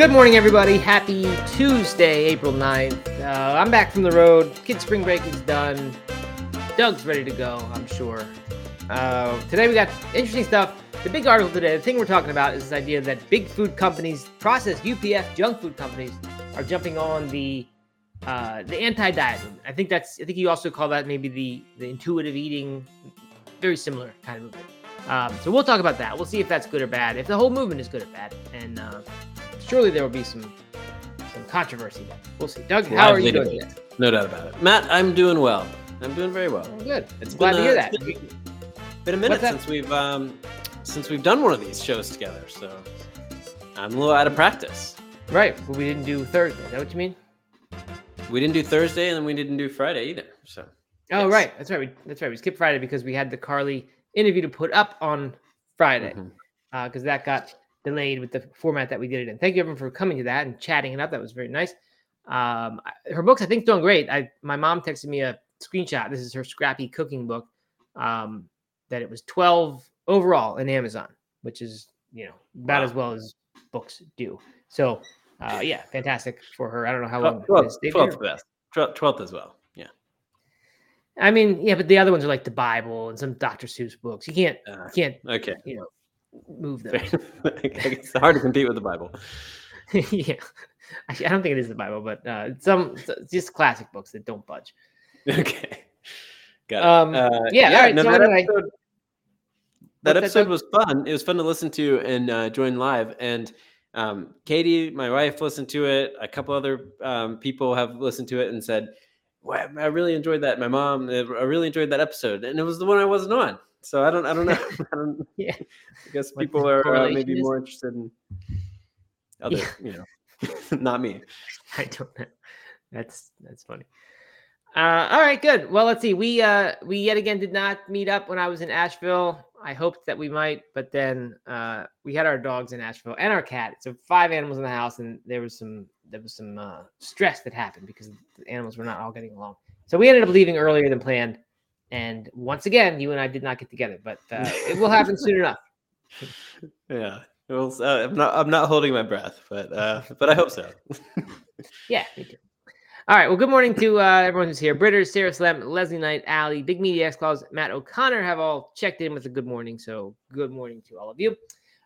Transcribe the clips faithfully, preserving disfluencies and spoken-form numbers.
Good morning, everybody. Happy Tuesday, April ninth. Uh, I'm back from the road. Kids' spring break is done. Doug's ready to go, I'm sure. Uh, today we got interesting stuff. The big article today, the thing we're talking about is this idea that big food companies, processed U P F junk food companies, are jumping on the uh, the anti-diet movement. I think that's. I think you also call that maybe the the intuitive eating, very similar kind of movement. Um, so we'll talk about that. We'll see if that's good or bad. If the whole movement is good or bad, and uh, surely there will be some some controversy there. We'll see. Doug, how are you doing today? No doubt about it. Matt, I'm doing well. I'm doing very well. Oh, good. It's glad been, to hear uh, that. It's been, been a minute since we've um, since we've done one of these shows together, so I'm a little out of practice. Right, but we didn't do Thursday. Is that what you mean? We didn't do Thursday, and then we didn't do Friday either. So. Oh, yes. right. That's right. We, that's right. We skipped Friday because we had the Carly interview to put up on Friday because mm-hmm. uh, that got delayed with the format that we did it in. Thank you, everyone, for coming to that and chatting it up. That was very nice. Um, her books, I think, doing great. I my mom texted me a screenshot. This is her scrappy cooking book. Um, that it was twelve overall in Amazon, which is you know about wow. as well as books do. So, uh, yeah, fantastic for her. I don't know how long. twelfth, twelfth best. twelfth as well. Yeah. I mean, yeah, but the other ones are like the Bible and some Doctor Seuss books. You can't, uh, you can't, okay, you know, move them. It's hard to compete with the Bible. Yeah, I don't think it is the Bible, but uh, some just classic books that don't budge. Okay, got it. Um, uh, yeah, yeah. all right, No, so that anyway, episode, that episode that was fun. It was fun to listen to and uh, join live. And um, Katie, my wife, listened to it. A couple other um, people have listened to it and said, wow, I really enjoyed that. My mom, I really enjoyed that episode, and it was the one I wasn't on. So I don't, I don't know. I, don't, yeah. I guess people are uh, maybe is? more interested in other, yeah. you know, not me. I don't know. That's that's funny. Uh, all right, good. Well, let's see. We uh, we yet again did not meet up when I was in Asheville. I hoped that we might, but then uh, we had our dogs in Asheville and our cat. So five animals in the house, and there was some there was some uh, stress that happened because the animals were not all getting along. So we ended up leaving earlier than planned. And once again, you and I did not get together, but uh, it will happen soon enough. Yeah, well, uh, I'm not I'm not holding my breath, but uh, but I hope so. Yeah, me too. All right. Well, good morning to uh, everyone who's here. Britters, Sarah Slem, Leslie Knight, Allie, Big Media X-Claws, Matt O'Connor have all checked in with a good morning. So good morning to all of you.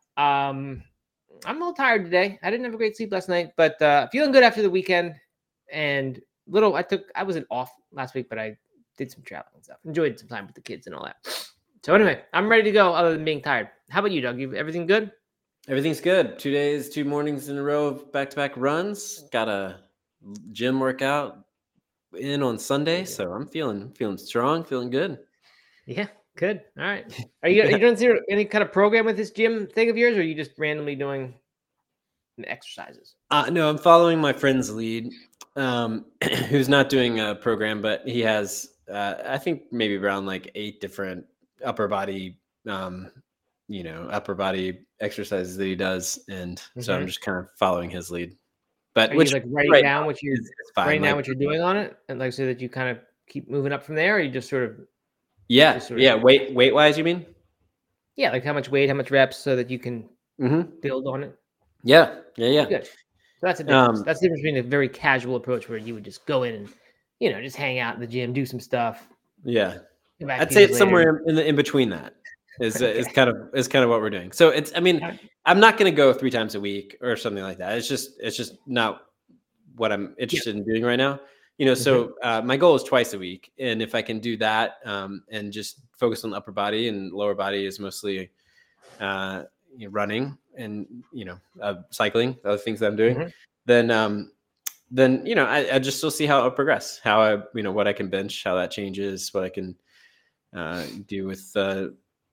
Um, I'm a little tired today. I didn't have a great sleep last night, but uh, feeling good after the weekend. And little, I took, I wasn't off last week, but I did some traveling and stuff. Enjoyed some time with the kids and all that. So anyway, I'm ready to go other than being tired. How about you, Doug? You, everything good? Everything's good. Two days, two mornings in a row of back-to-back runs. Got a gym workout in on Sunday, so I'm feeling feeling strong, feeling good. Yeah, good. All right. Are you, are you doing any kind of program with this gym thing of yours, or are you just randomly doing exercises? Uh, no, I'm following my friend's lead, um, who's not doing a program, but he has, uh, I think maybe around like eight different upper body, um, you know, upper body exercises that he does, and mm-hmm. so I'm just kind of following his lead. But Are which you like writing right down what you're fine, writing like, down what you're doing on it, and like so that you kind of keep moving up from there, or you just sort of yeah just sort yeah of, weight weight wise, you mean? Yeah, like how much weight, how much reps, so that you can mm-hmm. build on it. Yeah, yeah, yeah. Good. So that's a difference. Um, that's the difference between a very casual approach where you would just go in and you know just hang out in the gym, do some stuff. Yeah, I'd say it's later. somewhere in the in between that. Is okay. is kind of is kind of what we're doing. So it's I mean I'm not going to go three times a week or something like that. It's just it's just not what I'm interested yeah. in doing right now. You know, so uh, my goal is twice a week, and if I can do that um, and just focus on the upper body, and lower body is mostly uh, you know, running and you know uh, cycling, other things that I'm doing, mm-hmm. then um, then you know I, I just still see how I progress, how I you know what I can bench, how that changes, what I can uh, do with. Uh,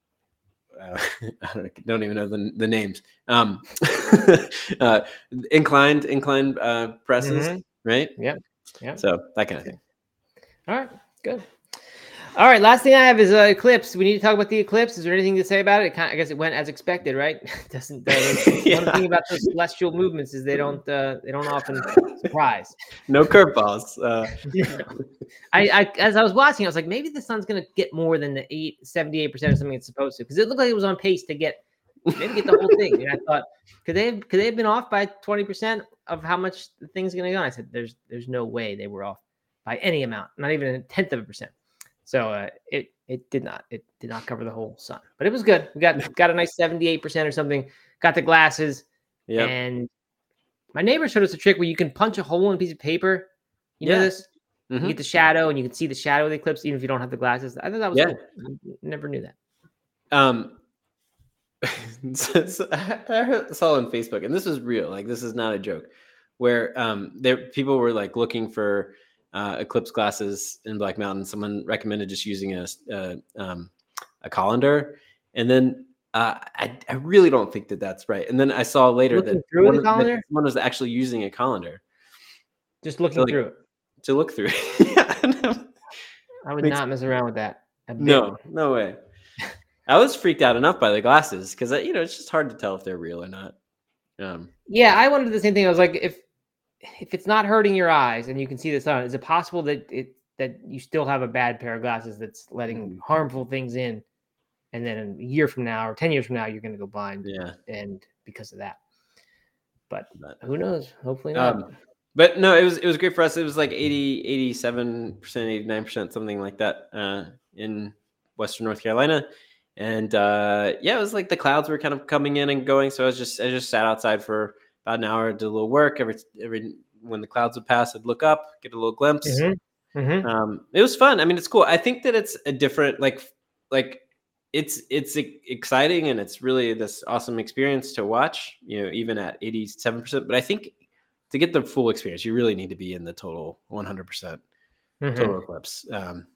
Uh, I don't, don't even know the, the names. Um, uh, inclined, inclined uh, presses, mm-hmm. right? Yeah, yeah. So that kind of thing. All right, good. All right, last thing I have is uh, eclipse. We need to talk about the eclipse. Is there anything to say about it? it kind of, I guess it went as expected, right? Doesn't. Uh, yeah. One thing about those celestial movements is they don't uh, they don't often surprise. No curveballs. Uh. I, I as I was watching, I was like, maybe the sun's going to get more than the eight seventy eight percent or something it's supposed to, because it looked like it was on pace to get They didn't get the whole thing. And I thought, could they have, could they have been off by twenty percent of how much the thing's going to go? And I said, there's there's no way they were off by any amount, not even a tenth of a percent. So uh, it it did not it did not cover the whole sun, but it was good. We got got a nice seventy-eight percent or something. Got the glasses, Yeah. and my neighbor showed us a trick where you can punch a hole in a piece of paper. You Yeah. know this? Mhm. You get the shadow, and you can see the shadow of the eclipse, even if you don't have the glasses. I thought that was Yeah. cool. I never knew that. Um, so, so I I heard- saw on Facebook, and this is real. Like, this is not a joke. Where um, there people were like looking for uh, eclipse glasses in Black Mountain. Someone recommended just using a a, um, a colander, and then uh, I I really don't think that that's right. And then I saw later Looking that through one the of- that colander? someone was actually using a colander Just looking So, like, through it. to look through. Yeah, I would makes- not mess around with that. A bit. no, no way. I was freaked out enough by the glasses because you know it's just hard to tell if they're real or not. Um, Yeah, I wondered the same thing. I was like, if if it's not hurting your eyes and you can see the sun, is it possible that it that you still have a bad pair of glasses that's letting harmful things in, and then a year from now or ten years from now you're going to go blind, yeah, and because of that. But but, who knows? Hopefully not. um, but no, it was it was great for us. It was like eighty, eighty-seven percent, eighty-nine percent, something like that uh, in Western North Carolina. And uh, yeah, it was like the clouds were kind of coming in and going. So I was just I just sat outside for about an hour, did a little work. Every every when the clouds would pass, I'd look up, get a little glimpse. Mm-hmm. Mm-hmm. Um, it was fun. I mean, it's cool. I think that it's a different like like it's it's e- exciting and it's really this awesome experience to watch. You know, even at eighty-seven percent. But I think to get the full experience, you really need to be in the total one hundred percent Mm-hmm. total eclipse. Um,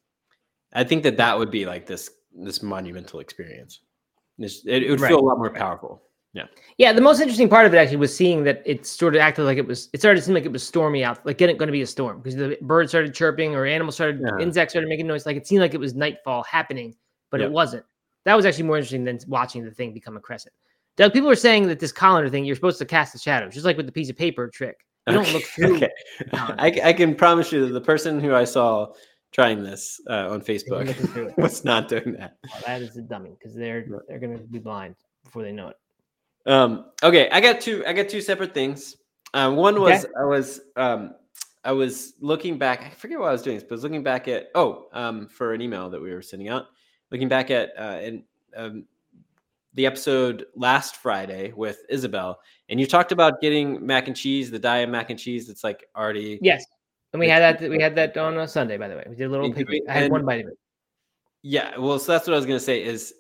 I think that that would be like this this monumental experience. This, it, it would Right. feel a lot more powerful. Yeah, the most interesting part of it actually was seeing that it sort of acted like it was. It started to seem like it was stormy out, like getting going to be a storm because the birds started chirping or animals started, Yeah. insects started making noise. Like it seemed like it was nightfall happening, but Yep. it wasn't. That was actually more interesting than watching the thing become a crescent. Doug, people are saying that this colander thing, you're supposed to cast the shadows, just like with the piece of paper trick. You don't look through. Okay. I, I can promise you that the person who I saw trying this uh, on Facebook looking through it. was not doing that. Well, that is a dummy because they're Right. they're going to be blind before they know it. Um, okay, I got two. I got two separate things. Um, one was Okay. I was um, I was looking back. I forget what I was doing, but I was looking back at oh um, for an email that we were sending out. Looking back at uh, in um, the episode last Friday with Isabel, and you talked about getting mac and cheese, the diet mac and cheese that's like already Yes, and we It's- had that. We had that on a Sunday, by the way. We did a little And did picnic. we- I had and- one bite of it. Yeah, well, so that's what I was gonna say is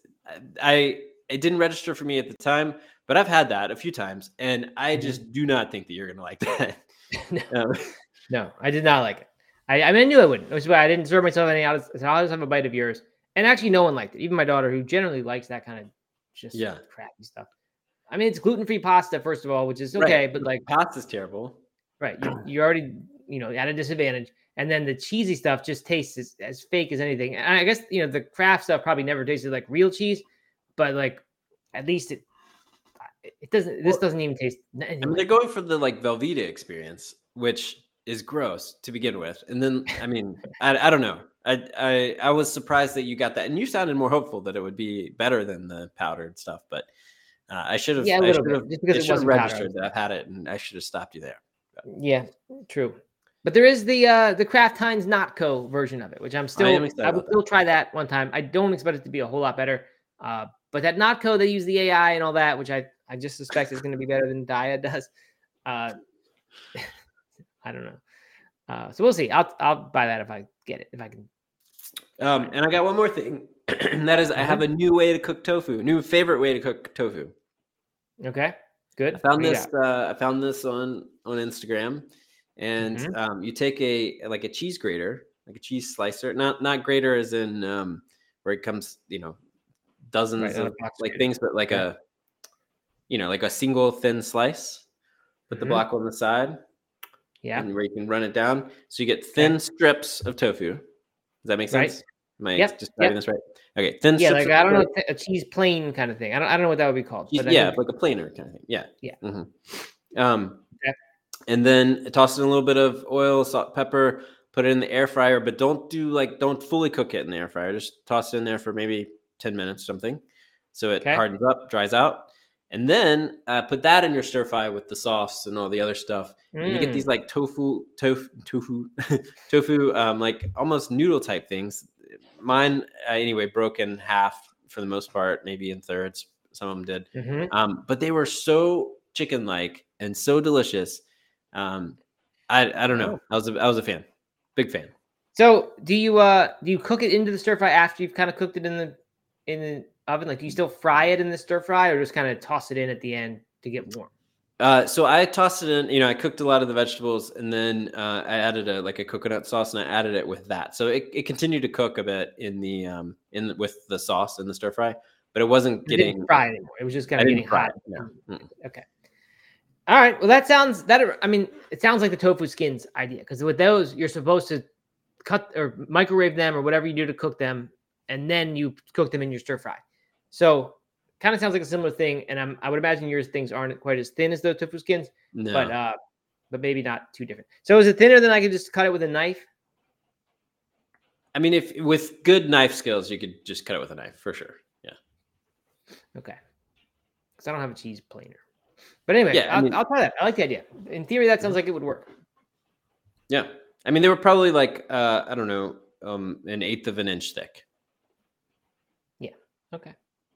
I it didn't register for me at the time, but I've had that a few times, and I Mhm. just do not think that you're gonna like that. No. Um, No, I did not like it. I, I mean, I knew I wouldn't. Which is why I didn't serve myself any. I said, I'll just have a bite of yours. And actually, no one liked it. Even my daughter, who generally likes that kind of just Yeah. crappy stuff. I mean, it's gluten-free pasta, first of all, which is Right. okay, but like, pasta's terrible. right, you, you're already, you know, at a disadvantage. And then the cheesy stuff just tastes as, as fake as anything. And I guess, you know, the craft stuff probably never tasted like real cheese, but like, at least it, it doesn't, this Well, doesn't even taste. I mean, they're going for the like Velveeta experience, which is gross to begin with, and then I mean, I, I don't know. I, I I was surprised that you got that, and you sounded more hopeful that it would be better than the powdered stuff. But uh, I should have. Yeah, a I little should bit, have. just because It it should have wasn't powdered. registered that I've had it, and I should have stopped you there. Yeah, true. But there is the uh the Kraft Heinz Notco version of it, which I'm still am I, excited will about still try that one time. I don't expect it to be a whole lot better. Uh but that Notco, they use the A I and all that, which I, I just suspect is going to be better than Dia does. Uh I don't know. Uh so we'll see. I'll I'll buy that if I get it, if I can. Um, and I got one more thing, and that is I have a new way to cook tofu, new favorite way to cook tofu. Okay. Good. I found What do you this. Uh, I found this on on Instagram, and Mhm. um, you take a like a cheese grater, like a cheese slicer, not not grater as in um, where it comes, you know, dozens Right, not a of box like grater. things, but like Yeah. a, you know, like a single thin slice. Put the Mhm. block on the side, Yeah. and where you can run it down, so you get thin strips of tofu. Does that make Right. sense? Am I Yep, describing yep. this right? Okay, thin Yeah, strips. like of I don't know, tofu. a cheese plain kind of thing. I don't I don't know what that would be called. Cheese- But I yeah, think- like a planer kind of thing. Yeah. Yeah. Mhm. Um, Okay. and then toss in a little bit of oil, salt, pepper. Put it in the air fryer, but don't do like don't fully cook it in the air fryer. Just toss it in there for maybe ten minutes, something, so it Okay. hardens up, dries out. And then uh, put that in your stir fry with the sauce and all the other stuff. Mm. And you get these like tofu, tofu, tofu, tofu, um, like almost noodle type things. Mine, uh, anyway, broke in half for the most part, maybe in thirds. Some of them did. Mm-hmm. Um, but they were so chicken-like and so delicious. Um, I I don't know. Oh. I was a, I was a fan, big fan. So do you uh do you cook it into the stir fry after you've kind of cooked it in the in the oven? Like, do you still fry it in the stir fry, or just kind of toss it in at the end to get warm? Uh, so I tossed it in. You know, I cooked a lot of the vegetables, and then uh, I added a like a coconut sauce, and I added it with that. So it, it continued to cook a bit in the um in the, with the sauce in the stir fry, but it wasn't It getting didn't fry anymore. It was just kind I of didn't getting fry hot. it, no. Mm-mm. Okay. All right. Well, that sounds that. I mean, it sounds like the tofu skins idea, because with those, you're supposed to cut or microwave them or whatever you do to cook them, and then you cook them in your stir fry. So, kind of sounds like a similar thing. And I'm, I would imagine yours things aren't quite as thin as the tofu skins, No. but uh, but maybe not too different. So, is it thinner than I could just cut it with a knife? I mean, if with good knife skills, you could just cut it with a knife for sure. Yeah. Okay. Because I don't have a cheese planer. But anyway, Yeah, I I'll, mean- I'll try that. I like the idea. In theory, that sounds like it would work. Yeah. I mean, they were probably like uh, I don't know, um, an eighth of an inch thick, Okay.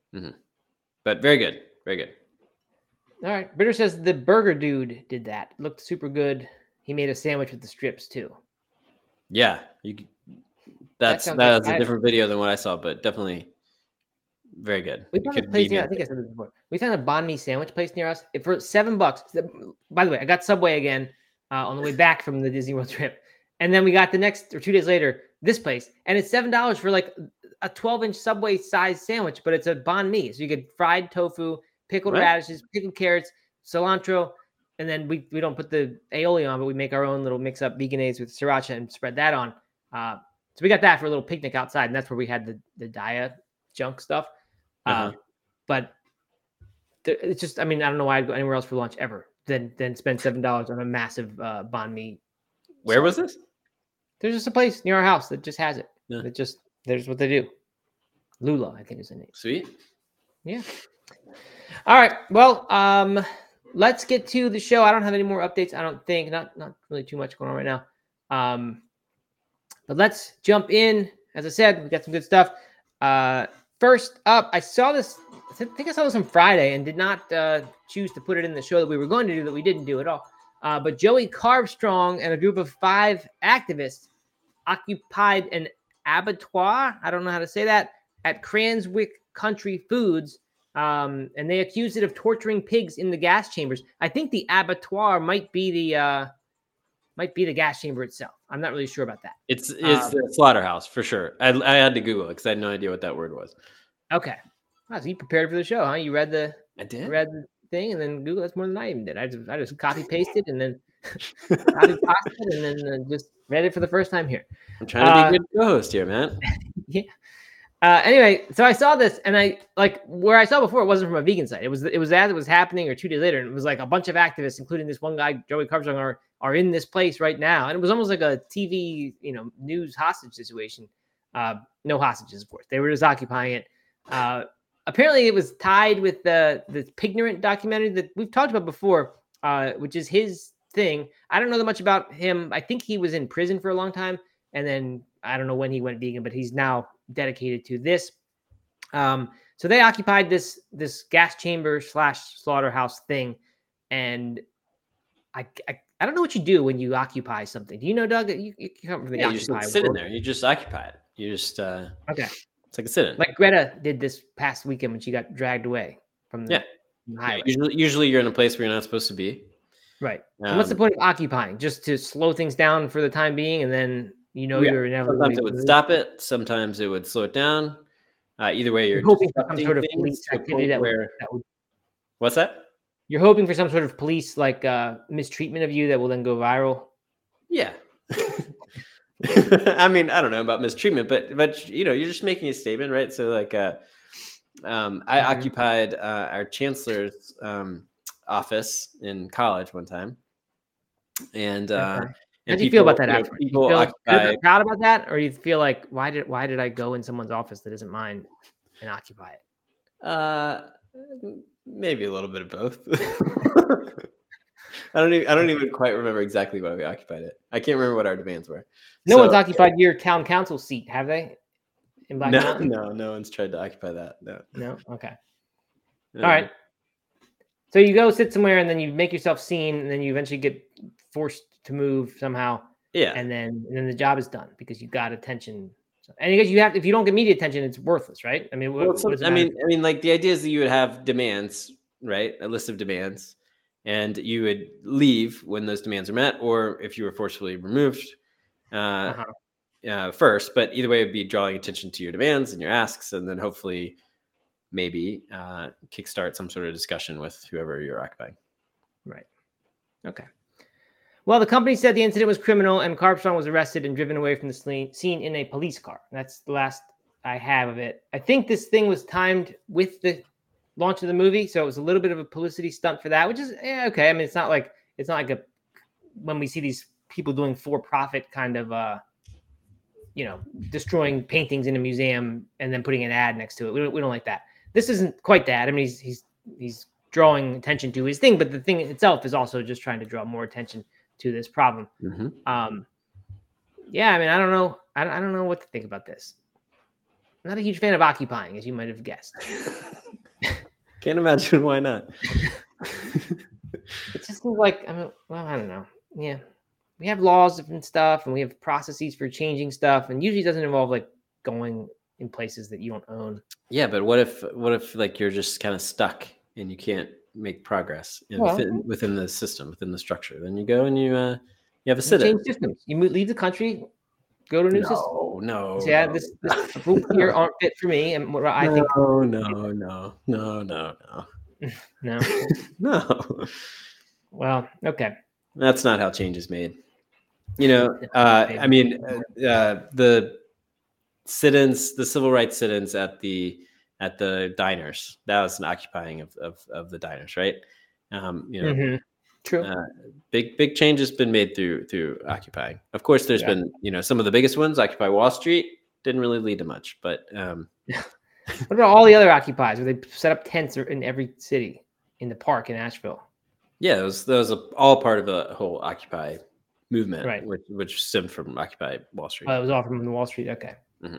but very good, very good. All right. Britter says the burger dude did that. Looked super good. He made a sandwich with the strips too. Yeah, you. could- That's sounds that's like- a I- different video than what I saw, but definitely very good. We It found a could place be near. I think I said this before. We found a banh mi sandwich place near us It- for seven bucks. By the way, I got Subway again uh, on the way back from the Disney World trip, and then we got the next or two days later this place, and it's seven dollars for like a twelve inch Subway size sandwich, but it's a banh mi, so you get fried tofu, pickled Right. radishes, pickled carrots, cilantro, and then we we don't put the aioli on, but we make our own little mix up veganese with sriracha and spread that on. Uh, so we got that for a little picnic outside, and that's where we had the the Daya junk stuff. Uh-huh. Uh, but th- it's just, I mean, I don't know why I'd go anywhere else for lunch ever than than spend seven dollars on a massive uh, banh mi. Where was this? There's just a place near our house that just has it. Yeah. It just there's what they do. Lula, I think is the name. Sweet. Yeah. All right. Well, um, let's get to the show. I don't have any more updates. I don't think not not really too much going on right now. Um, but let's jump in. As I said, we got some good stuff. Uh, first up, I saw this. I think I saw this on Friday and did not uh, choose to put it in the show that we were going to do that we didn't do at all. Uh, but Joey Carbstrong and a group of five activists occupied an abattoir. I don't know how to say that at Cranswick Country Foods. Um, and they accused it of torturing pigs in the gas chambers. I think the abattoir might be the uh, might be the gas chamber itself. I'm not really sure about that. It's it's Um, the slaughterhouse for sure. I, I had to Google it because I had no idea what that word was. Okay. Wow, so you prepared for the show, huh? You read the I did. read the thing and then Google. That's more than I even did. I just I just copy pasted and then copy pasted and then uh, just read it for the first time here. I'm trying to uh, be a good co-host here, man. Yeah. Uh, anyway, so I saw this, and I like where I saw before. It wasn't from a vegan site. It was it was as it was happening, or two days later, and it was like a bunch of activists, including this one guy, Joey Carbstrong, are are in this place right now, and it was almost like a T V, you know, news hostage situation. Uh, no hostages, of course. They were just occupying it. Uh, apparently, it was tied with the the Pignorant documentary that we've talked about before, uh, which is his thing. I don't know that much about him. I think he was in prison for a long time, and then I don't know when he went vegan, but he's now dedicated to this. Um, so they occupied this this gas chamber slash slaughterhouse thing, and I, I I don't know what you do when you occupy something. Do you know, Doug? You, you come from the Yeah, you just occupy like sit in world. there. You just occupy it. You just uh, Okay, it's like a sit in. like Greta did this past weekend when she got dragged away from the, Yeah. from the Yeah, highway. usually, usually you're in a place where you're not supposed to be. Right. And what's the Um, point of occupying? Just to slow things down for the time being, and then you know Yeah, you're inevitably Sometimes it would stop it. Sometimes it would slow it down. Uh, either way, you're You're hoping for some disrupting sort of things police to a activity point that would, where that would what's that? You're hoping for some sort of police like uh, mistreatment of you that will then go viral. Yeah. I mean, I don't know about mistreatment, but but you know, you're just making a statement, right? So like, uh, um, I Mhm. occupied uh, our chancellor's um, office in college one time, and uh, Okay. and How do you feel about that you know, afterwards? You people feel occupy. good, proud about that, or you feel like why did why did I go in someone's office that isn't mine and occupy it? Uh, maybe a little bit of both. I don't even, I don't even quite remember exactly why we occupied it. I can't remember what our demands were. No so, one's occupied your town council seat, have they? In Black no, Mountain? No, no one's tried to occupy that. No. No? Okay. No. All right. So you go sit somewhere and then you make yourself seen and then you eventually get forced to move somehow. Yeah. And then and then the job is done because you got attention. And because you have, if you don't get media attention, it's worthless, right? I mean, what, well, some, what does it I matter? mean, I mean, like the idea is that you would have demands, right? A list of demands, and you would leave when those demands are met, or if you were forcibly removed uh, uh-huh. uh, first. But either way, it'd be drawing attention to your demands and your asks, and then hopefully, maybe uh, kickstart some sort of discussion with whoever you're occupying. Right. Okay. Well, the company said the incident was criminal and Carbstrong was arrested and driven away from the scene in a police car. That's the last I have of it. I think this thing was timed with the launch of the movie, so it was a little bit of a publicity stunt for that, which is yeah, okay. I mean, it's not like it's not like a when we see these people doing for-profit kind of uh, you know, destroying paintings in a museum and then putting an ad next to it. We don't, we don't like that. This isn't quite that. I mean, he's he's he's drawing attention to his thing, but the thing itself is also just trying to draw more attention to this problem. Mm-hmm. Um, yeah, I mean, I don't know. I don't, I don't know what to think about this. I'm not a huge fan of occupying, as you might have guessed. Can't imagine why not. It just seems like, I mean, well, I don't know. Yeah. We have laws and stuff, and we have processes for changing stuff, and usually it doesn't involve like going in places that you don't own. Yeah, but what if, what if like you're just kind of stuck and you can't make progress in, well, within, within the system, within the structure? Then you go and you uh, you have a sit-in. Change systems. You move, leave the country, go to a new no, system. No, so, yeah, no. this, this rules here aren't fit for me, and what I no, think. No, no, no, no, no, no, no. Well, okay. That's not how change is made. You know, uh, I mean, uh, the sit-ins, the civil rights sit-ins at the at the diners. That was an occupying of of, of the diners, right? Um, you know, mm-hmm. True. Uh, big big change has been made through through occupying. Of course, there's yeah. been you know some of the biggest ones. Occupy Wall Street didn't really lead to much, but um, what about all the other occupies where they set up tents in every city in the park in Asheville? Yeah, those those are all part of the whole Occupy movement, right? Which which stemmed from Occupy Wall Street. Oh, it was all from the Wall Street. Okay.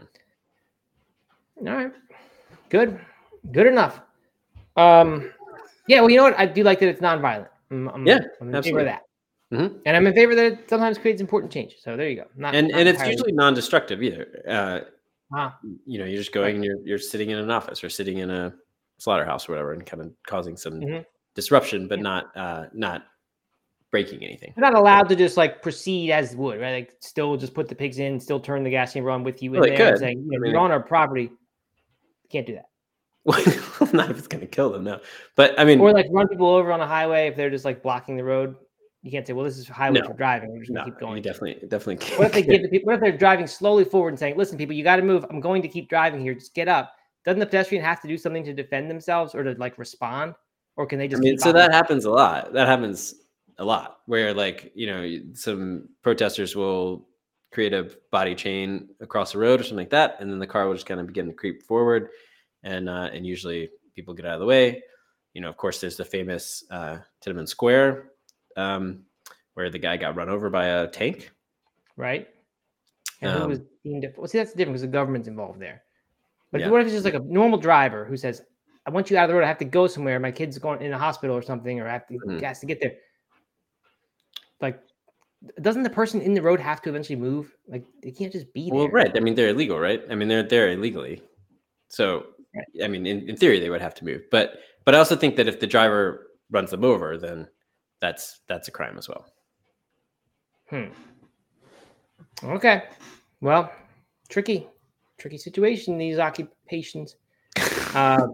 Mm-hmm. All right. Good. Good enough. Um, yeah. Well, you know what? I do like that it's nonviolent. I'm, I'm, yeah, I'm in absolutely. favor of that. Mm-hmm. And I'm in favor that it sometimes creates important change. So there you go. Not, and not and it's entirely. usually non-destructive either. Uh, ah. You know, you're just going and you're you're sitting in an office or sitting in a slaughterhouse or whatever, and kind of causing some mm-hmm. disruption, but yeah. not uh, not breaking anything. You're not allowed to just like proceed as would, right? Like still just put the pigs in, still turn the gas chamber on with you in well, there could. and saying, you know, I mean, you're on our property. You can't do that. Well, not if it's going to kill them, no. But I mean, or like run people over on a highway if they're just like blocking the road. You can't say, well, this is a highway no, for driving. We're just no, gonna keep going. You definitely, definitely can't. What if they give the people, what if they're driving slowly forward and saying, listen, people, you got to move. I'm going to keep driving here. Just get up. Doesn't the pedestrian have to do something to defend themselves or to like respond? Or can they just I mean, keep so on? that happens a lot. That happens a lot where like, you know, some protesters will create a body chain across the road or something like that. And then the car will just kind of begin to creep forward. And, uh, and usually people get out of the way. You know, of course, there's the famous uh, Tiananmen Square um, where the guy got run over by a tank. Right. And um, who was deemed, well, see, that's different because the government's involved there. But yeah. what if it's just like a normal driver who says, I want you out of the road. I have to go somewhere. My kid's going in a hospital or something, or I have to mm-hmm. gas to get there. Like, doesn't the person in the road have to eventually move? Like, they can't just be there. Well, right. I mean, they're illegal, right? I mean, they're there illegally. So, right. I mean, in, in theory, they would have to move. But but I also think that if the driver runs them over, then that's that's a crime as well. Hmm. Okay. Well, tricky, tricky situation, these occupations. Uh,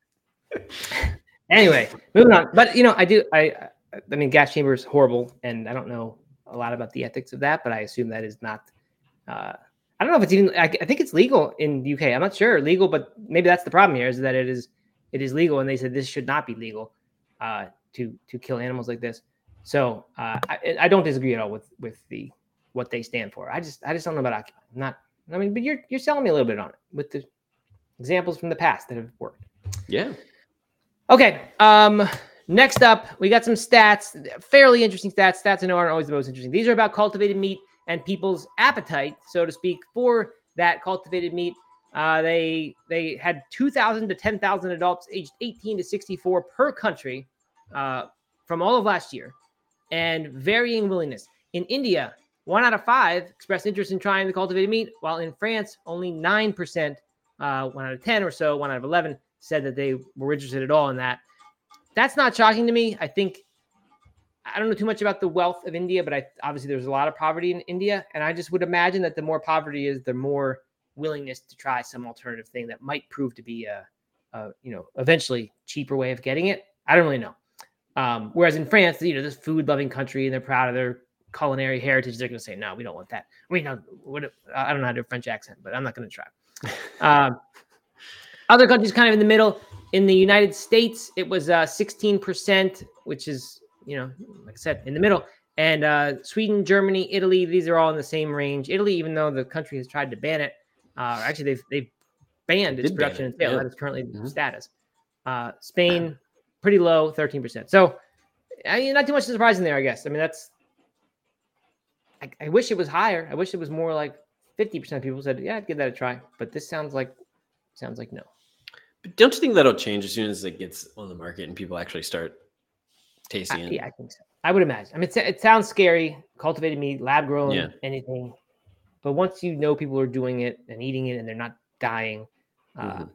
anyway, moving on. But, you know, I do, I, I mean, gas chamber is horrible, and I don't know a lot about the ethics of that, but I assume that is not, uh, I don't know if it's even, I, I think it's legal in the U K. I'm not sure legal, but maybe that's the problem here is that it is, it is legal. And they said this should not be legal uh, to, to kill animals like this. So uh, I, I don't disagree at all with, with the, what they stand for. I just, I just don't know about occupy. Not, I mean, but you're, you're selling me a little bit on it with the examples from the past that have worked. Yeah. Okay. Um, next up, we got some stats, fairly interesting stats. Stats I know aren't always the most interesting. These are about cultivated meat and people's appetite, so to speak, for that cultivated meat. Uh, they they had two thousand to ten thousand adults aged eighteen to sixty-four per country uh, from all of last year, and varying willingness. In India, one out of five expressed interest in trying the cultivated meat, while in France, only nine percent, uh, one out of ten or so, one out of eleven, said that they were interested at all in that. That's not shocking to me. I think I don't know too much about the wealth of India, but I obviously there's a lot of poverty in India, and I just would imagine that the more poverty is, the more willingness to try some alternative thing that might prove to be a, a you know, eventually cheaper way of getting it. I don't really know. Um, whereas in France, you know, this food-loving country, and they're proud of their culinary heritage, they're going to say, no, we don't want that. I mean, no, what, I don't know how to do a French accent, but I'm not going to try. Um, other countries kind of in the middle. In the United States, it was uh, sixteen percent, which is, you know, like I said, in the middle. And uh, Sweden, Germany, Italy, these are all in the same range. Italy, even though the country has tried to ban it, uh, actually they've they've banned its production and sale. Yeah. That is currently mm-hmm. status. Uh, Spain, pretty low, thirteen percent. So, I mean, not too much surprising there, I guess. I mean, that's. I, I wish it was higher. I wish it was more like fifty percent of people said, "Yeah, I'd give that a try." But this sounds like sounds like no. But don't you think that'll change as soon as it gets on the market and people actually start tasting I, it? Yeah, I think so. I would imagine. I mean, it, it sounds scary. Cultivated meat, lab grown, yeah. anything. But once you know people are doing it and eating it and they're not dying, uh, mm-hmm.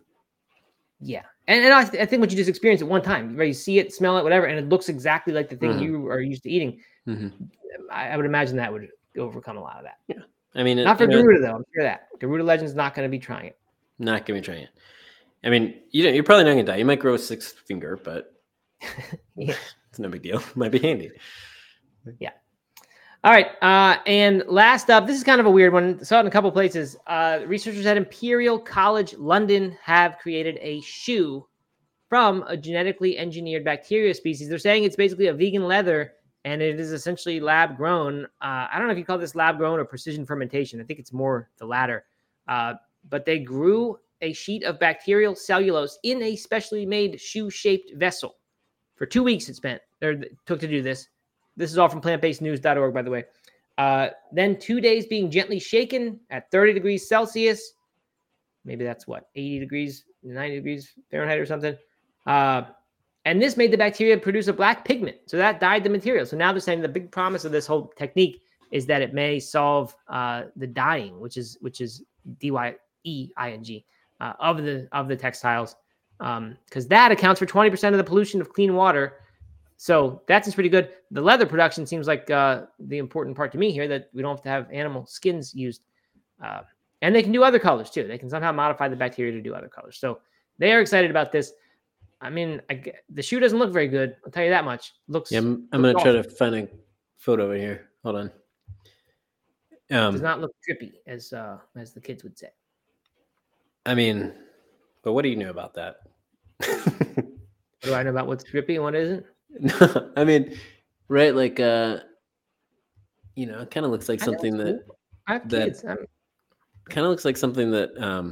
yeah. And, and I, th- I think what you just experience at one time, right? You see it, smell it, whatever, and it looks exactly like the thing mm-hmm. you are used to eating. Mm-hmm. I, I would imagine that would overcome a lot of that. Yeah. I mean, not it, for you know, Garuda though. I'm sure that Garuda Legend's not going to be trying it. Not going to be trying it. I mean, you know, you're probably not going to die. You might grow a sixth finger, but yeah. It's no big deal. Might be handy. Yeah. All right. Uh, and last up, this is kind of a weird one. Saw it in a couple places. Uh, researchers at Imperial College London have created a shoe from a genetically engineered bacteria species. They're saying it's basically a vegan leather, and it is essentially lab grown. Uh, I don't know if you call this lab grown or precision fermentation. I think it's more the latter. Uh, but they grew a sheet of bacterial cellulose in a specially made shoe-shaped vessel. For two weeks it spent, or it took to do this. This is all from plant based news dot org, by the way. Uh, then two days being gently shaken at thirty degrees Celsius. Maybe that's what, eighty degrees, ninety degrees Fahrenheit or something. Uh, and this made the bacteria produce a black pigment. So that dyed the material. So now they're saying the big promise of this whole technique is that it may solve uh, the dyeing, which is which is D Y E I N G. Uh, of the of the textiles, because um, that accounts for twenty percent of the pollution of clean water. So that seems pretty good. The leather production seems like uh, the important part to me here, that we don't have to have animal skins used. Uh, and they can do other colors too. They can somehow modify the bacteria to do other colors. So they are excited about this. I mean, I, the shoe doesn't look very good. I'll tell you that much. It looks. Yeah, I'm, I'm going to try to find a photo over here. Hold on. Um, does not look trippy, as uh, as the kids would say. I mean, but what do you know about that? What do I know about what's trippy and what isn't? No, I mean, right? Like, uh, you know, it kind of looks like something that cool. I have that kids. kind of looks like something that um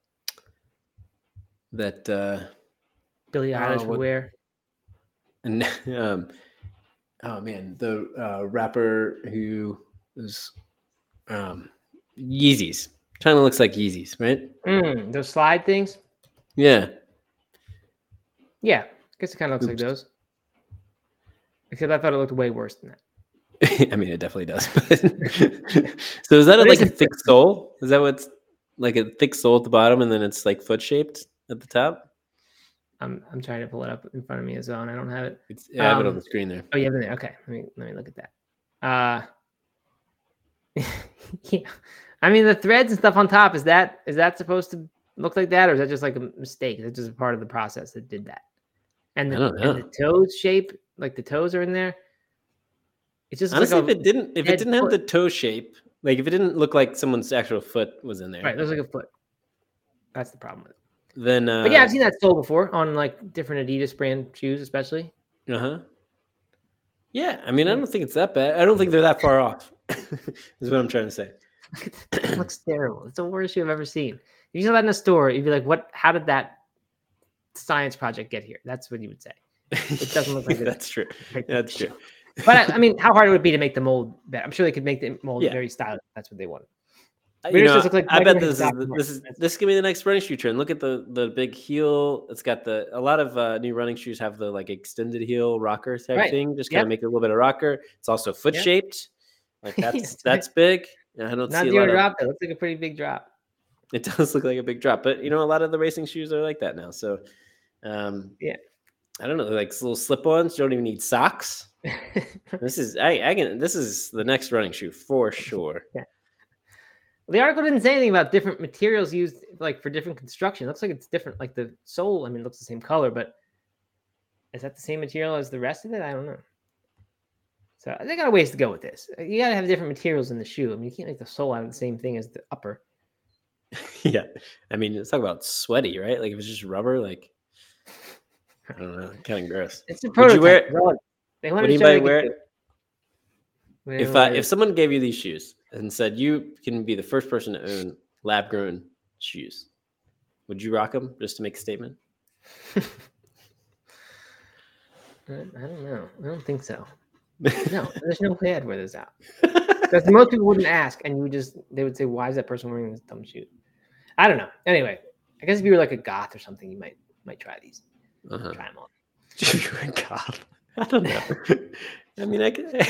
that uh, Billie Eilish oh, would wear. And um, oh man, the uh, rapper who was um Yeezys. Kind of looks like Yeezys, right? Mm, those slide things? Yeah. Yeah. I guess it kind of looks Oops. like those. Except I thought it looked way worse than that. I mean, it definitely does. So is that a, like a thick sole? Is that what's like a thick sole at the bottom and then it's like foot shaped at the top? I'm I'm trying to pull it up in front of me as well, and I don't have it. It's, yeah, I have um, it on the screen there. Oh, you have it there. Okay. Let me let me look at that. Uh yeah. I mean, the threads and stuff on top, is that is that supposed to look like that, or is that just like a mistake? Is it just a part of the process that did that? And the, and the toes shape, like the toes are in there. It's just honestly, like if it didn't, if it didn't foot. have the toe shape, like if it didn't look like someone's actual foot was in there, right? It looks like a foot. That's the problem with it. Then, uh, but yeah, I've seen that sole before on like different Adidas brand shoes, especially. Uh huh. Yeah, I mean, I don't think it's that bad. I don't think they're that far off. Is what I'm trying to say. It looks terrible. It's the worst shoe I've ever seen. If you saw that in a store, you'd be like, "What? How did that? science project get here? That's what you would say. It doesn't look like that's true. Like that's true. But I, I mean, how hard it would be to make the mold better? I'm sure they could make the mold Yeah. very stylish. That's what they want. You know, like I bet this is the, this is this could be the next running shoe trend. Look at the the big heel. It's got the a lot of uh, new running shoes have the like extended heel rocker type right. thing. Just kind of yep. make it a little bit of rocker. It's also foot yep. shaped. Like that's yes, that's right. big. I don't Not see a zero lot drop. of, It looks like a pretty big drop. It does look like a big drop, but you know, a lot of the racing shoes are like that now. So, um, yeah, I don't know, like little slip-ons. You don't even need socks. This is I, I can. This is the next running shoe for sure. Yeah. The article didn't say anything about different materials used, like for different construction. It looks like it's different. Like the sole, I mean, it looks the same color, but is that the same material as the rest of it? I don't know. So they got a ways to go with this. You got to have different materials in the shoe. I mean, you can't make the sole out of the same thing as the upper. Yeah, I mean, let's talk about sweaty, right? Like if it's just rubber, like I don't know, kind of gross. It's a prototype. Would you wear it? They Would anybody wear it? If uh, if someone gave you these shoes and said you can be the first person to own lab-grown shoes, would you rock them just to make a statement? I don't know. I don't think so. No, there's no way I'd wear this out. Because most people wouldn't ask, and you would just they would say, "Why is that person wearing this dumb shoe?" I don't know. Anyway, I guess if you were like a goth or something, you might might try these. Uh-huh. Try them on. You're a goth. I don't know. I mean, I could.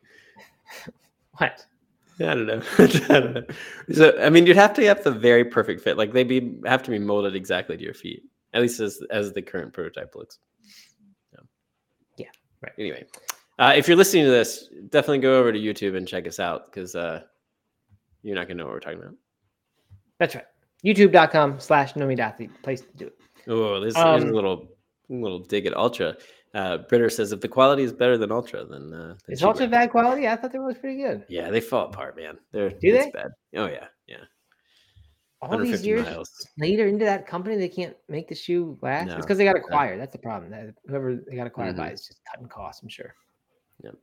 What? I don't know. I don't know. So, I mean, you'd have to have the very perfect fit. Like they be have to be molded exactly to your feet, at least as as the current prototype looks. Yeah. Yeah. Right. Anyway, uh, if you're listening to this, definitely go over to YouTube and check us out because uh, you're not gonna know what we're talking about. That's right. YouTube.com slash Nomidathlete. Place to do it. Oh, this Um, is a little little dig at Ultra. Uh, Britter says if the quality is better than Ultra, then uh, is Ultra bad quality? I thought they was pretty good. Yeah, they fall apart, man. They're do they? Bad. Oh yeah, yeah. All these years miles. later into that company, they can't make the shoe last. No, it's because they got acquired. No. That's the problem. That whoever they got acquired mm-hmm. by is just cutting costs. I'm sure. Yep.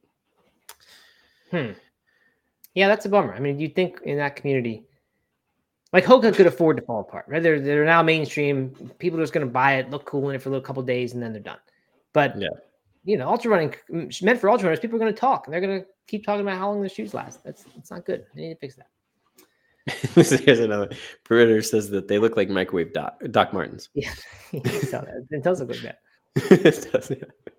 Hmm. Yeah, that's a bummer. I mean, you think in that community, like Hoka could afford to fall apart, right? They're they're now mainstream. People are just going to buy it, look cool in it for a little couple days, and then they're done. But yeah, you know, ultra running meant for ultra runners. People are going to talk, and they're going to keep talking about how long the shoes last. That's that's not good. They need to fix that. Here's another. Perimeter says that they look like microwave Doc, Doc Martens. Yeah, it does look like that. It does, yeah.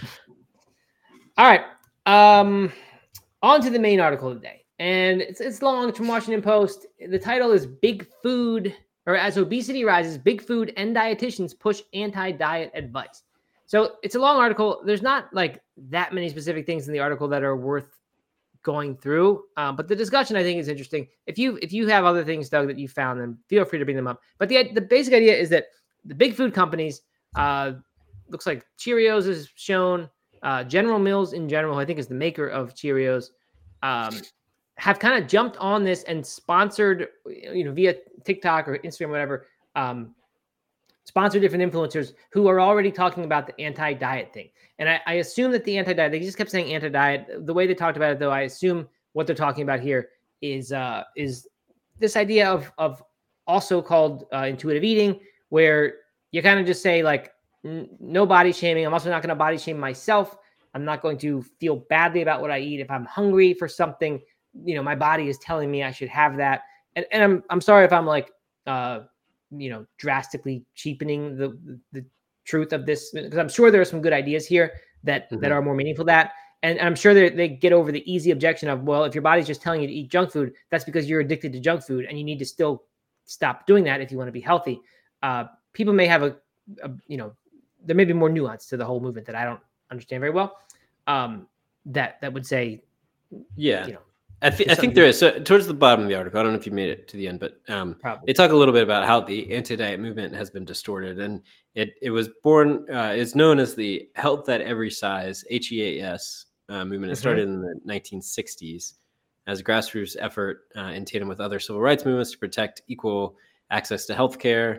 All right, um, on to the main article today, and it's it's long. It's from Washington Post. The title is "Big Food," or as obesity rises, big food and dietitians push anti-diet advice. So it's a long article. There's not like that many specific things in the article that are worth going through. Um, but the discussion I think is interesting. If you if you have other things, Doug, that you found, then feel free to bring them up. But the the basic idea is that the big food companies, uh, looks like Cheerios is shown, uh, General Mills in general, I think is the maker of Cheerios, um, have kind of jumped on this and sponsored, you know, via TikTok or Instagram, whatever. Um, sponsor different influencers who are already talking about the anti-diet thing. And I, I assume that the anti-diet, they just kept saying anti-diet. The way they talked about it, though, I assume what they're talking about here is uh, is this idea of, of also called uh, intuitive eating, where you kind of just say, like, n- no body shaming. I'm also not going to body shame myself. I'm not going to feel badly about what I eat. If I'm hungry for something, you know, my body is telling me I should have that. And, and I'm I'm sorry if I'm like, uh, you know, drastically cheapening the, the, the truth of this, because I'm sure there are some good ideas here that, mm-hmm. that are more meaningful than that. And, and I'm sure they they get over the easy objection of, well, if your body's just telling you to eat junk food, that's because you're addicted to junk food and you need to still stop doing that if you want to be healthy. Uh, people may have a, a, you know, there may be more nuance to the whole movement that I don't understand very well. Um, that, that would say, yeah, you know, I, th- I think there is. So towards the bottom of the article, I don't know if you made it to the end, but um, they talk a little bit about how the anti-diet movement has been distorted, and it it was born. Uh, it's known as the Health at Every Size (H E A S) uh, movement. It Mm-hmm. started in the nineteen sixties as a grassroots effort uh, in tandem with other civil rights movements to protect equal access to healthcare.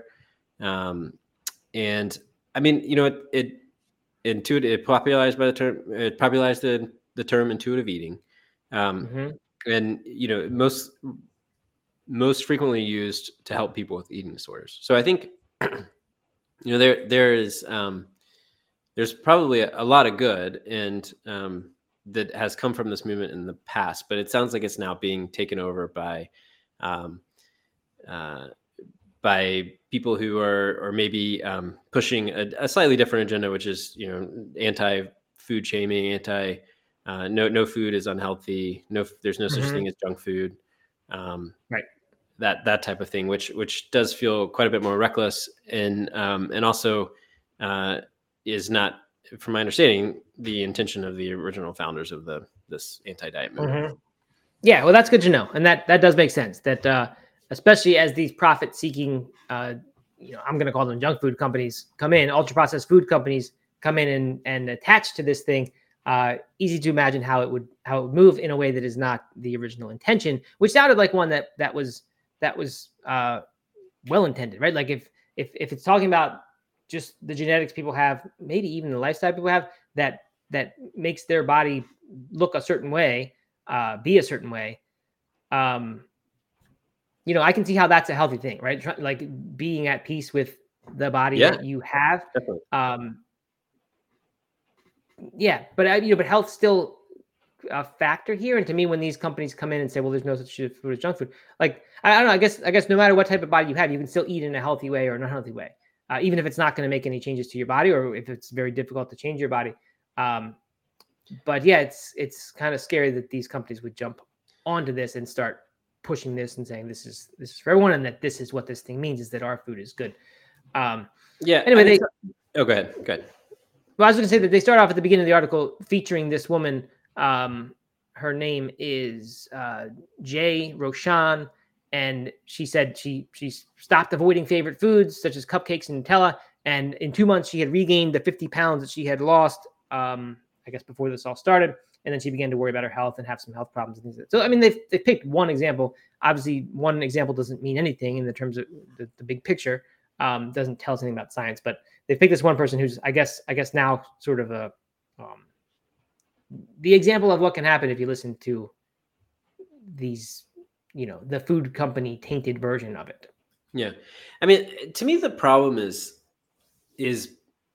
Um, and I mean, you know, it it intuitive it popularized by the term. It popularized the the term intuitive eating. Um, mm-hmm. And, you know, most most frequently used to help people with eating disorders. So I think you know, there there is um, there's probably a, a lot of good and um, that has come from this movement in the past, but it sounds like it's now being taken over by um, uh, by people who are or maybe um, pushing a, a slightly different agenda, which is, you know, anti food shaming, anti uh, no no food is unhealthy, no there's no such Mhm. thing as junk food, um, Right. that that type of thing, which which does feel quite a bit more reckless and um, and also uh, is not, from my understanding, the intention of the original founders of the this anti-diet movement. Mhm. Yeah, well, that's good to know, and that that does make sense. That uh, especially as these profit-seeking, uh, you know, I'm going to call them junk food companies come in, ultra-processed food companies come in and and attach to this thing. Uh, easy to imagine how it would how it would move in a way that is not the original intention, which sounded like one that that was that was uh, well intended, right? Like if if if it's talking about just the genetics people have, maybe even the lifestyle people have, that that makes their body look a certain way, uh, be a certain way. Um, you know, I can see how that's a healthy thing, right? Try, like being at peace with the body Yeah, that you have. definitely. Um, yeah, but I, you know, but health's still a factor here. And to me, when these companies come in and say, "Well, there's no such food as junk food," like I, I don't know. I guess I guess no matter what type of body you have, you can still eat in a healthy way or an unhealthy way, uh, even if it's not going to make any changes to your body or if it's very difficult to change your body. Um, but yeah, it's it's kind of scary that these companies would jump onto this and start pushing this and saying this is this is for everyone and that this is what this thing means is that our food is good. Um, Yeah. anyway, I mean, they. Oh, go ahead. Go ahead. Well, I was going to say that they start off at the beginning of the article featuring this woman. Um, her name is uh, Jay Roshan, and she said she she stopped avoiding favorite foods such as cupcakes and Nutella, and in two months she had regained the fifty pounds that she had lost. Um, I guess before this all started, and then she began to worry about her health and have some health problems and things. Like that. So I mean, they they picked one example. Obviously, one example doesn't mean anything in the terms of the, the big picture. Um, doesn't tell us anything about science, but they picked this one person who's, I guess, I guess now sort of a um, the example of what can happen if you listen to these, you know, the food company tainted version of it. Yeah, I mean, to me, the problem is is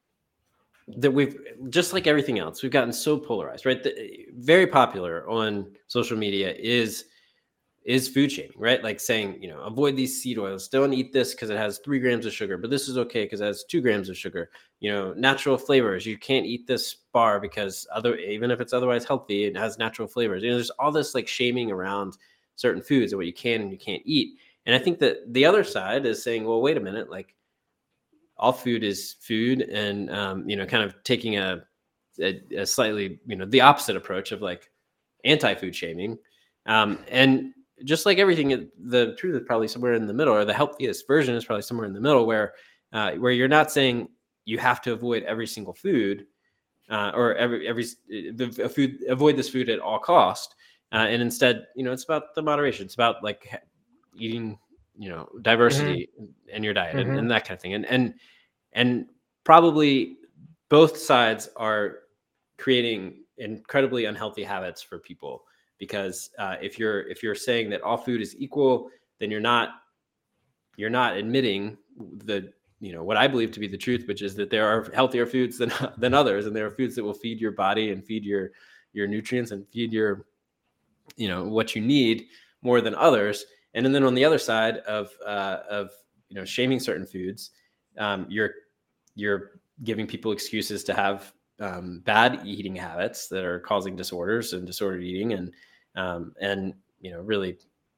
that we've, just like everything else, we've gotten so polarized, right? The, very popular on social media is is food shaming, right? Like saying, you know, avoid these seed oils, don't eat this because it has three grams of sugar, but this is okay because it has two grams of sugar. You know, natural flavors, you can't eat this bar because other, even if it's otherwise healthy, it has natural flavors. You know, there's all this like shaming around certain foods and what you can and you can't eat. And I think that the other side is saying, well, wait a minute, like all food is food, and um, you know, kind of taking a, a, a slightly, you know, the opposite approach of like anti-food shaming. Um, and just like everything, the truth is probably somewhere in the middle, or the healthiest version is probably somewhere in the middle, where uh, where you're not saying you have to avoid every single food uh, or every every the food avoid this food at all cost, uh, and instead, you know, it's about the moderation. It's about like eating, you know, diversity mm-hmm. in your diet mm-hmm. and, and that kind of thing, and and and probably both sides are creating incredibly unhealthy habits for people. Because uh, if you're if you're saying that all food is equal, then you're not you're not admitting the you know what I believe to be the truth, which is that there are healthier foods than than others, and there are foods that will feed your body and feed your your nutrients and feed your you know what you need more than others. And then on the other side of uh, of you know shaming certain foods, um, you're you're giving people excuses to have um, bad eating habits that are causing disorders and disordered eating and Um, and, you know, really,